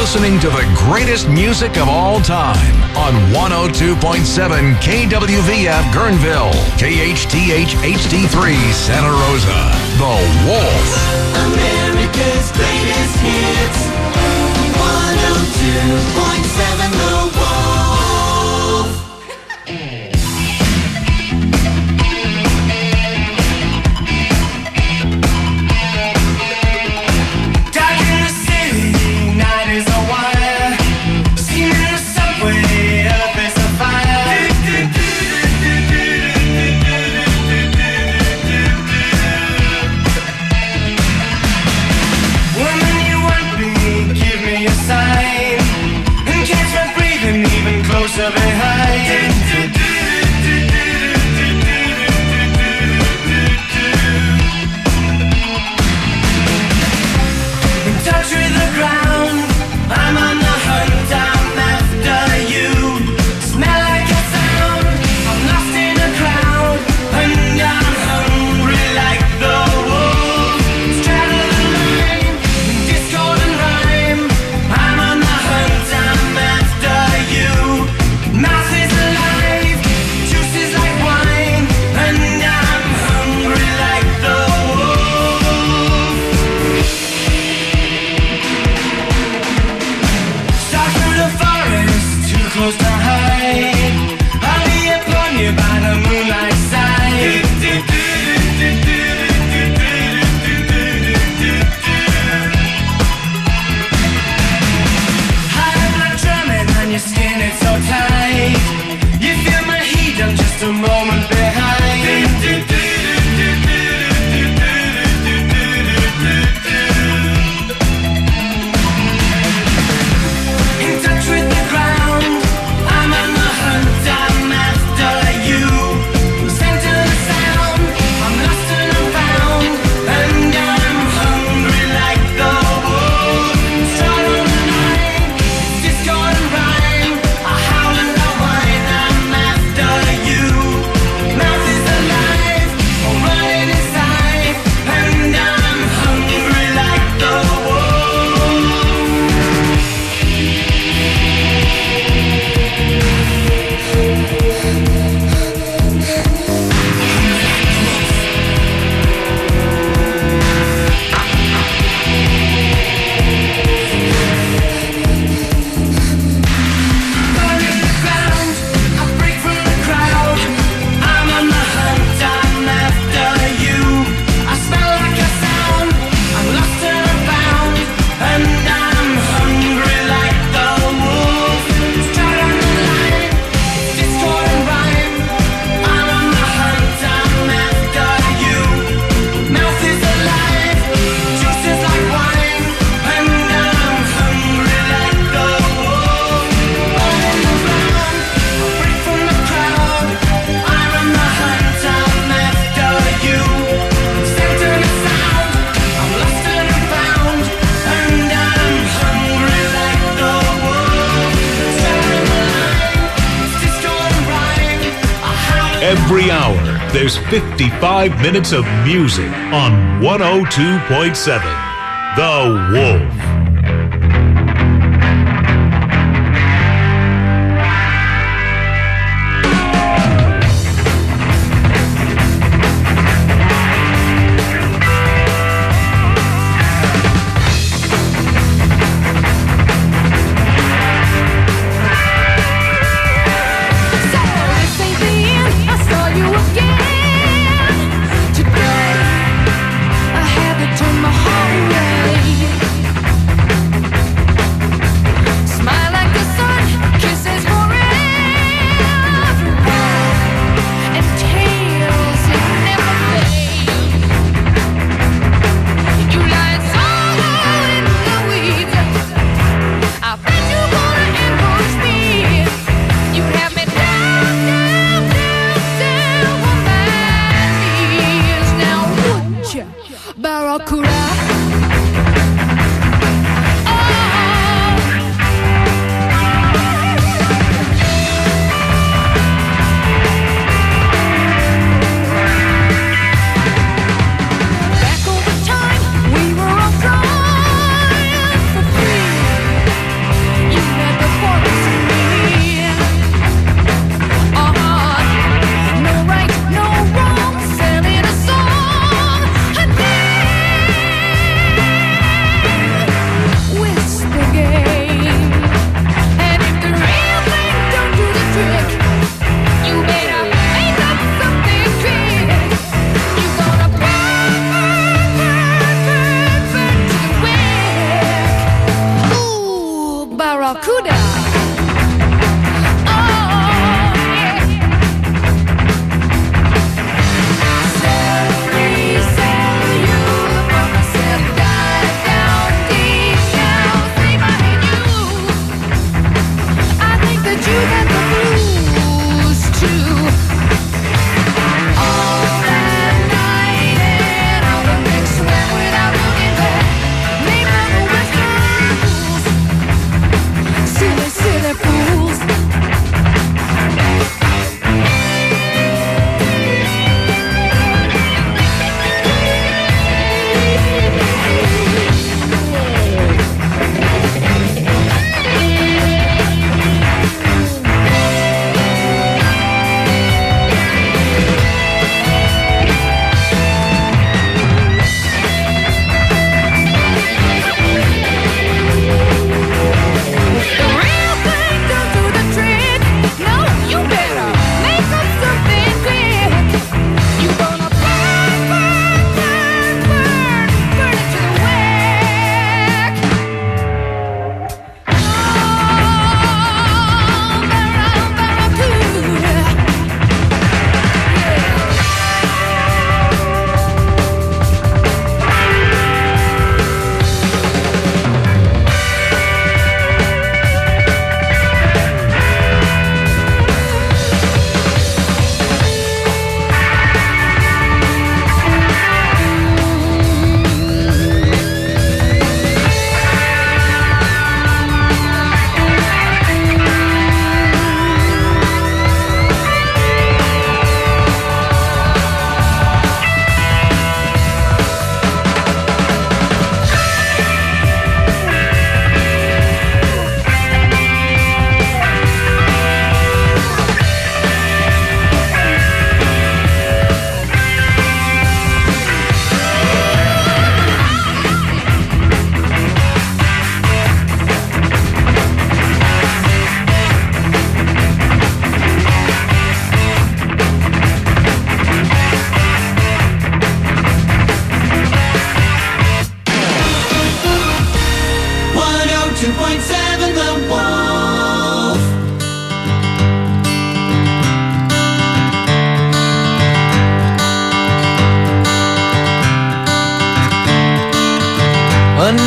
listening to the greatest music of all time on 102.7 KWVF Guerneville, KHTH HD3 Santa Rosa. The Wolf. America's greatest hits. 102.7 The Wolf. Every hour, there's 55 minutes of music on 102.7 The Wolf. Turn my heart away.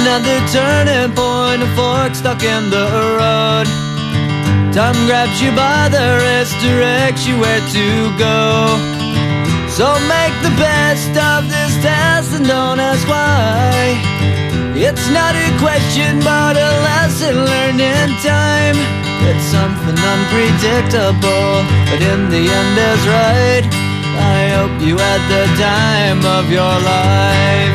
another turning point, a fork stuck in the road. Time grabs you by the wrist, directs you where to go. So make the best of this test and don't ask why. It's not a question but a lesson learned in time. It's something unpredictable, but in the end is right. I hope you had the time of your life.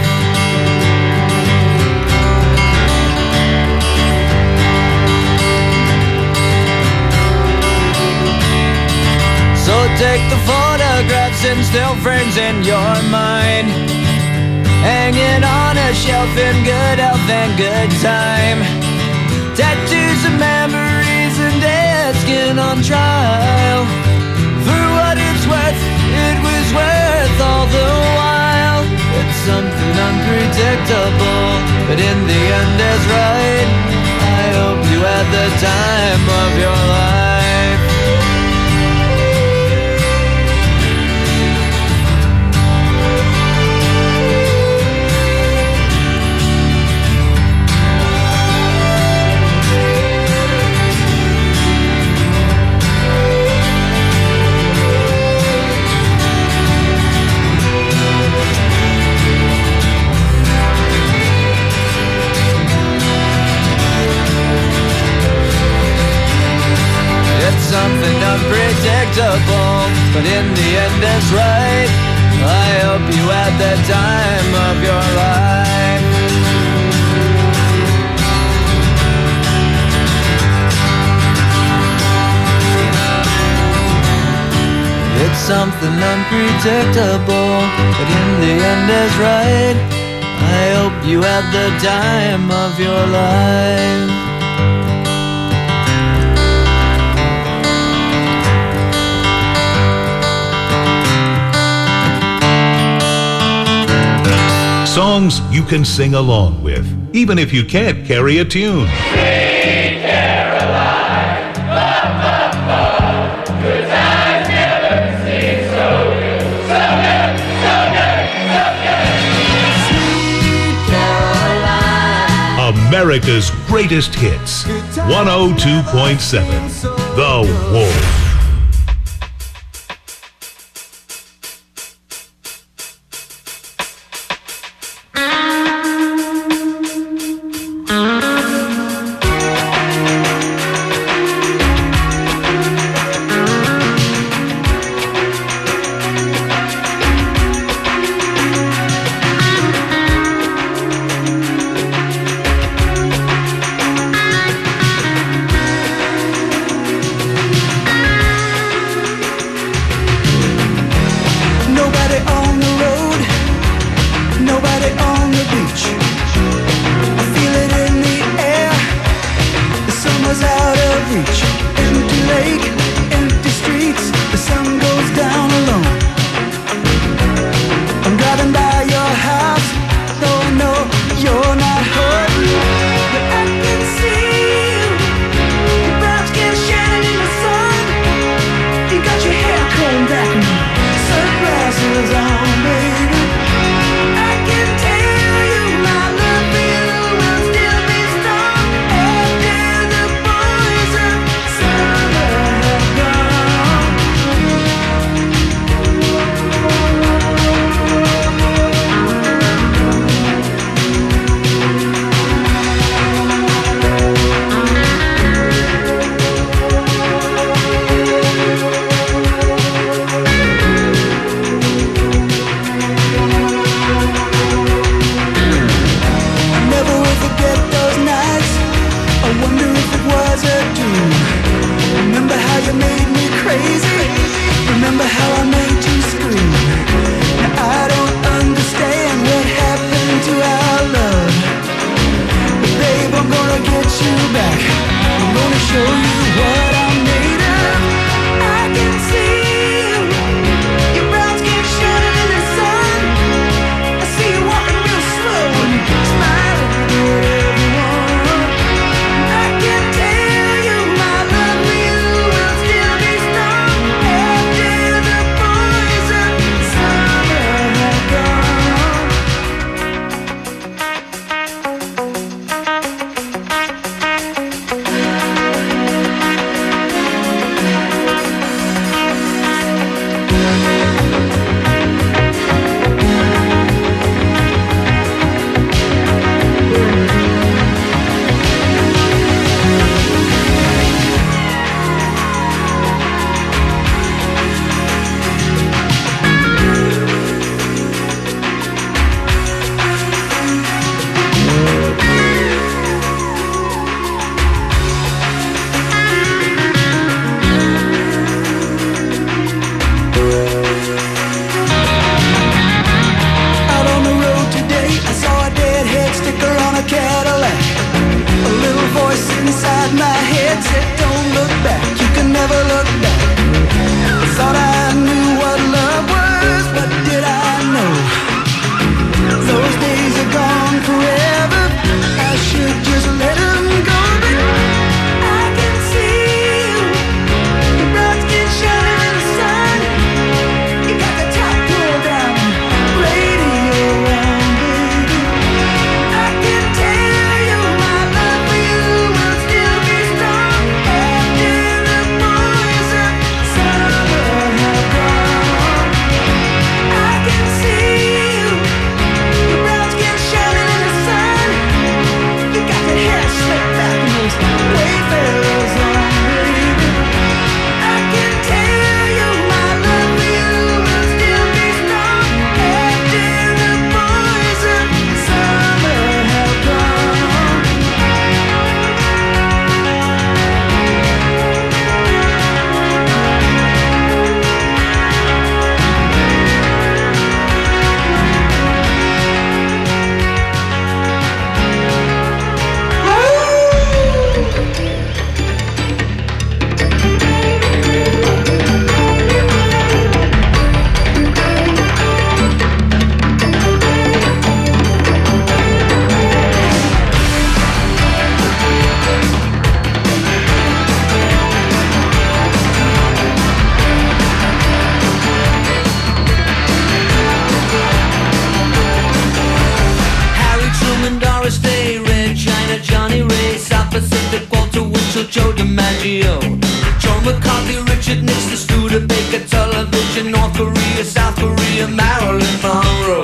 So take the photographs and still frames in your mind, hanging on a shelf in good health and good time. Tattoos of memories and dead skin on trial. For what it's worth, it was worth all the while. It's something unpredictable, but in the end is right. I hope you had the time of your life. Something unpredictable, but in the end is right. I hope you had the time of your life. It's something unpredictable, but in the end is right. I hope you had the time of your life. Songs you can sing along with, even if you can't carry a tune. Sweet Caroline, good times never seem so good, so good, so good, so good. Sweet Caroline, America's greatest hits. 102.7 The Wolf. never look back. I thought I knew what love was, but did I know? Those days are gone forever. I should just let them go, but I can see you. Your brown skin shining in the sun. You got the top pulled down, radio on, baby. I can tell you my love for you will still be strong after the boys of summer have gone. I can see you. Your brown skin shining in the sun. You got that hair slicked back and those wayfarers on, baby. I can tell you my love for you will still be strong after the boys of summer have gone. Harry Truman, Doris Day, Red China, Johnny Ray, South Pacific, Walter Winchell, Joe DiMaggio, Joe McCarthy, Richard Nixon, Studebaker, Television, North Korea, South Korea, Marilyn Monroe.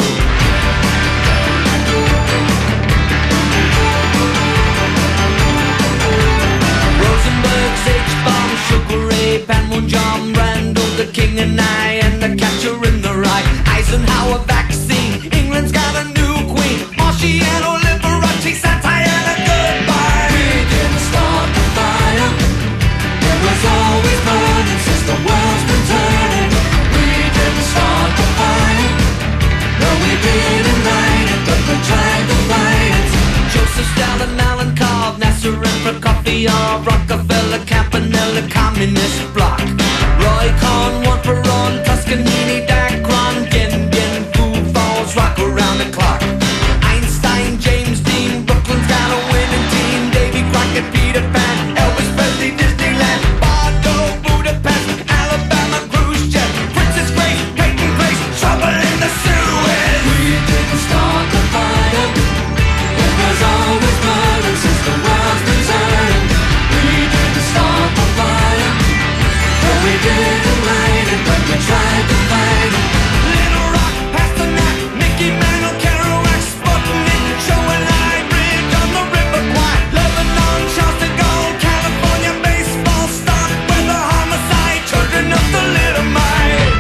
Rosenberg, H-Bomb, Sugar Ray, Panmunjom, Randall, the King and I, and the Catcher in the Rye. Eisenhower vaccine, England's got a new queen. Marciano, Liberace, satire, and a goodbye. We didn't start the fire. It was always burning since the world's been turning. We didn't start the fire. No, we didn't light it, but we tried to fight it. Joseph Stalin, Alan Cobb, Nasser and Prokofiev, Rockefeller, Campanella, Communist Bloc. Roy Cohn, one for all, Toscanini, Dacron, Gendien, Foo Falls, rock around the clock. Einstein, James Dean, Brooklyn's got a winning team. Davy Crockett, Peter Pan, Elvis Presley, Disneyland, Bordeaux, Budapest, Alabama, Khrushchev, Princess Grace, Peyton Grace, trouble in the Suez. We didn't start the fire. It was always burning since the world's been turning. We didn't start the fire. No, we didn't light it, but we tried to fight it. Little Rock, Pasternak, Mickey Mantle, Kerouac, Sputnik, Show and I, Bridge on the River Kwai, Lebanon, Charles de Gaulle, California, baseball, Starkweather, homicide, children of the Little Mite.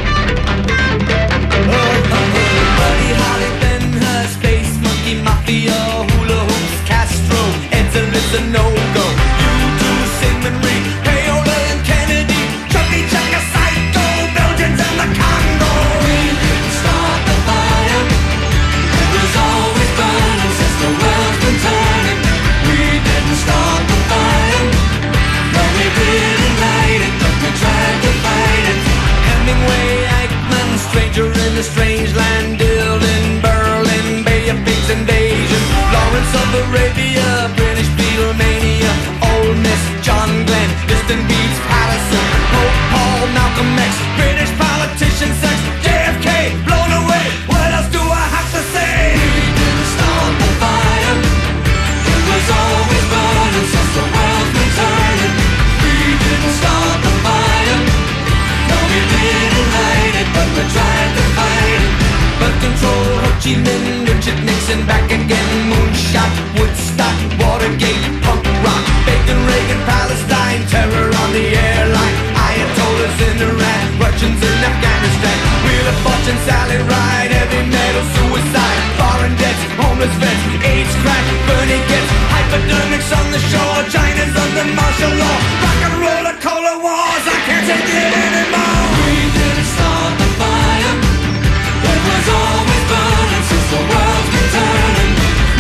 Buddy Holly, Ben Hur, Space Monkey, Mafia, Hula Hoops, Castro, Edsel is a no-go. U2, Sigmund Reed, Paola and Kennedy, Chucky Chaka, Psycho, Belgians and the Congo. We didn't start the fire. It was always burning since the world's been turning. We didn't start the fire. No, we didn't light it, but we tried to fight it. Hemingway, Eichmann, Stranger in a Strange Land, Dylan, Berlin, Bay of Pigs invasion, Lawrence of Arabia, British Beatlemania, Ole Miss, John Glenn, Distant Beats, Patterson, Pope Paul, Malcolm X, British politician, sex, JFK, blown away. What else do I have to say? We didn't start the fire. It was always burning since the world's been turning. We didn't start the fire. No, we didn't light it, but we tried to fight it. But control, Ho Chi Minh, Richard Nixon, back again, moonshot, Woodstock, Watergate, punk rock, Bacon, Reagan, Palestine, terror on the airline, Ayatollahs in Iran, Russians in Afghanistan, Wheel of Fortune, Sally Ride, heavy metal, suicide, foreign debts, homeless vets, AIDS crack, Bernie gets, hypodermics on the shore, China's under martial law, rock and roll, cola wars, I can't take it anymore. We didn't start the fire. It was always burning since the world's been turning.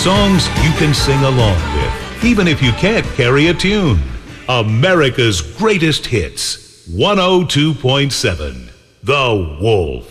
Songs you can sing along with, even if you can't carry a tune. America's greatest hits. 102.7 The Wolf.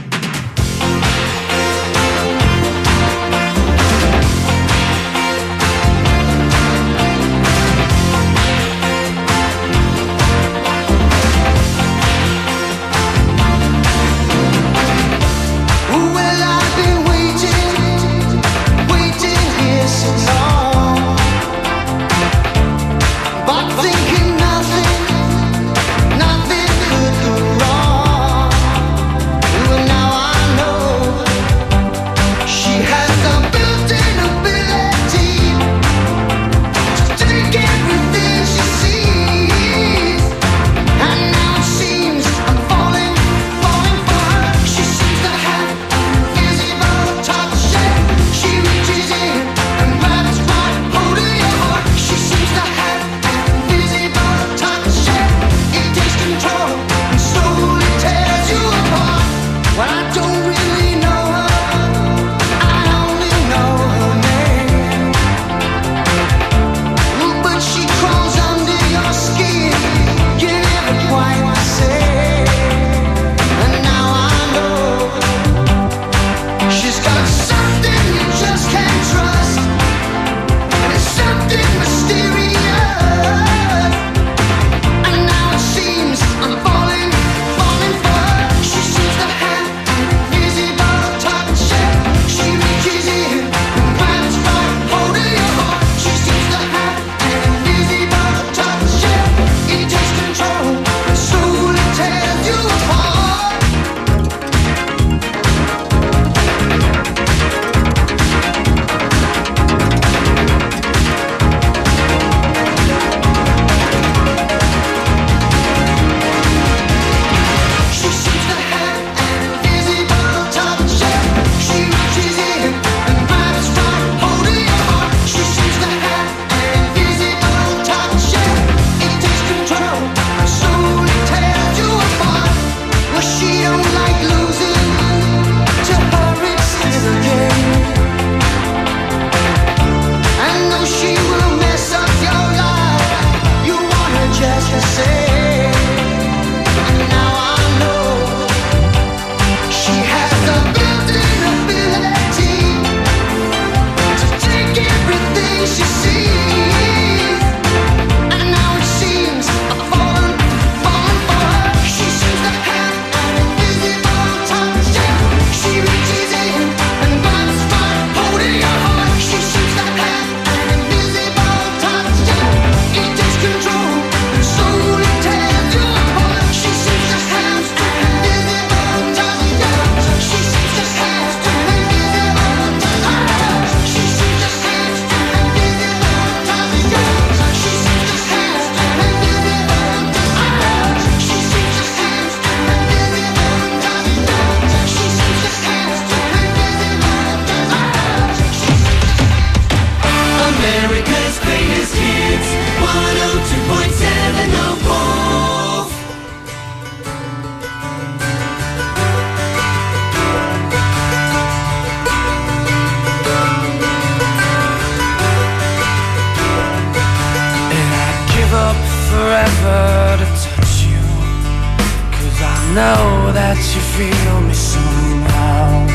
know that you feel me somehow.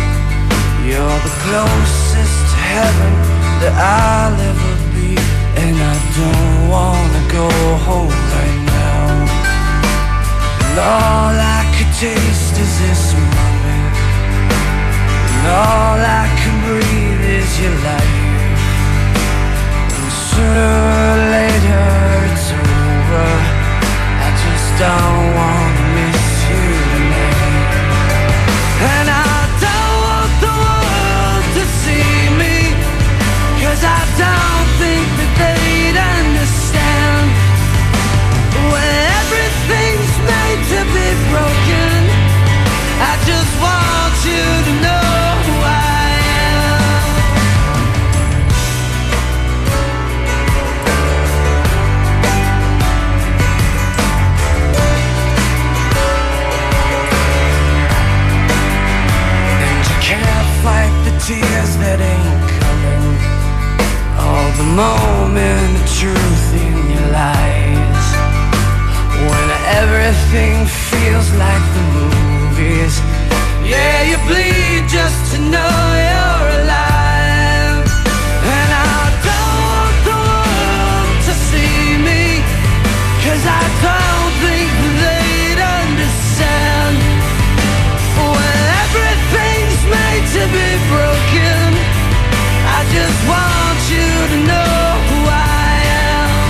You're the closest to heaven that I'll ever be, and I don't wanna go home right now. And all I could taste is this moment, and all I can breathe is your life. And sooner or later it's over, I just don't wanna miss you tonight. And I don't want the world to see me, 'cause I don't think that they'd understand. When everything's made to be broken, I just want you to know who I am. And you can't fight the tears that ain't coming. all the moment of truth in your lies. When everything feels like the movies, yeah, you bleed just to know you're alive. And I don't want the world to see me, 'cause I don't think they'd understand. When everything's made to be broken, I just want you to know who I am.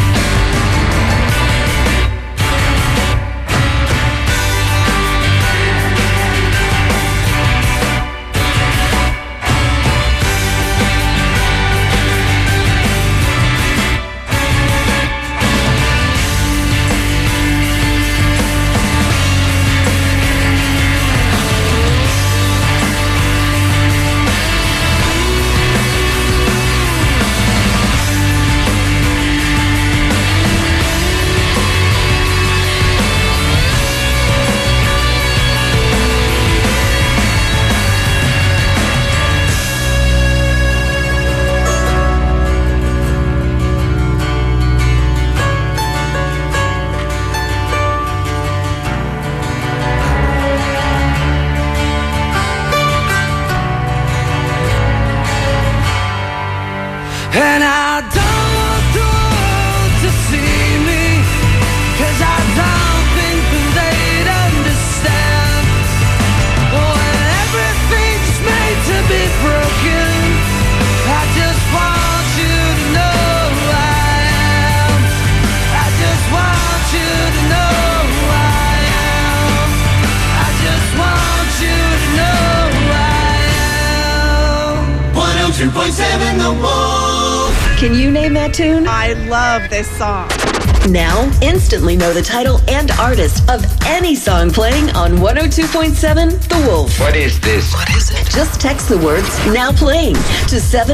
And I don't want the world to see me, 'cause I don't think that they'd understand. When everything's made to be broken, I just want you to know who I am. I just want you to know who I am. I just want you to know who I am. 102.7 The Wolf. Can you name that tune? I love this song. Now, instantly know the title and artist of any song playing on 102.7 The Wolf. What is this? What is it? Just text the words "now playing" to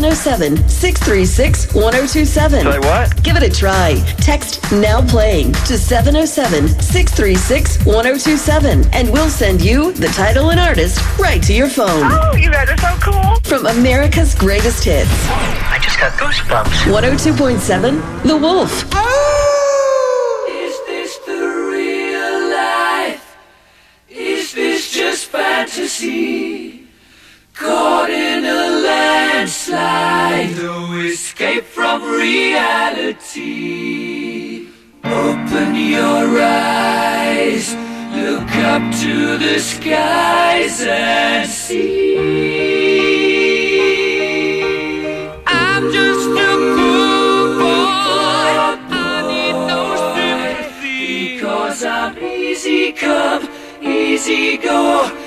707-636-1027. Say what? Give it a try. Text "now playing" to 707-636-1027 and we'll send you the title and artist right to your phone. Oh, you guys are so cool. From America's greatest hits. I just got goosebumps. 102.7 The Wolf. Is this the real life? Is this just fantasy? Caught in a landslide, no escape from reality. Open your eyes, look up to the skies and see. I'm just a poor boy, I need no sympathy, 'cause I'm easy come, easy go.